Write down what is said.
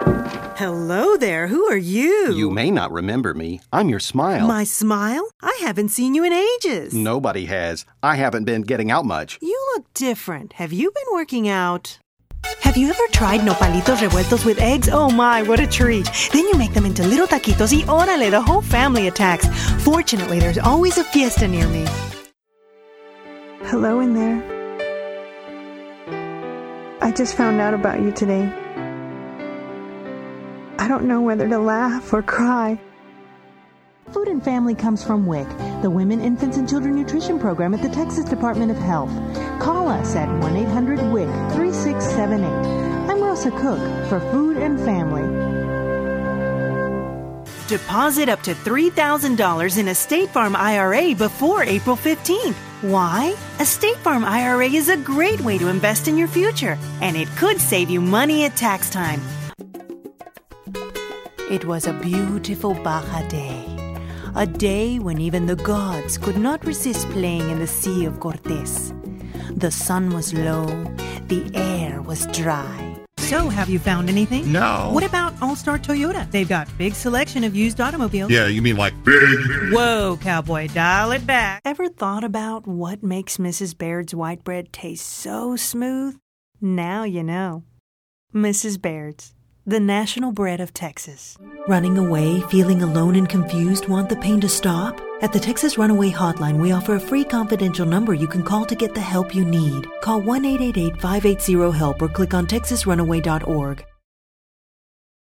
Hello there. Who are you? You may not remember me. I'm your smile. My smile? I haven't seen you in ages. Nobody has. I haven't been getting out much. You look different. Have you been working out? Have you ever tried nopalitos revueltos with eggs? Oh my, what a treat. Then you make them into little taquitos y órale, the whole family attacks. Fortunately, there's always a fiesta near me. Hello in there. I just found out about you today. I don't know whether to laugh or cry. Food and Family comes from WIC, the Women, Infants, and Children Nutrition Program at the Texas Department of Health. Call us at 1-800-WIC-3678. I'm Rosa Cook for Food and Family. Deposit up to $3,000 in a State Farm IRA before April 15th. Why? A State Farm IRA is a great way to invest in your future, and it could save you money at tax time. It was a beautiful Baja day. A day when even the gods could not resist playing in the Sea of Cortez. The sun was low, the air was dry. So, have you found anything? No. What about All-Star Toyota? They've got big selection of used automobiles. Yeah, you mean like big? Whoa, cowboy, dial it back. Ever thought about what makes Mrs. Baird's white bread taste so smooth? Now you know. Mrs. Baird's, the national bread of Texas. Running away, feeling alone and confused, want the pain to stop? At the Texas Runaway Hotline, we offer a free confidential number you can call to get the help you need. Call 1-888-580-HELP or click on texasrunaway.org.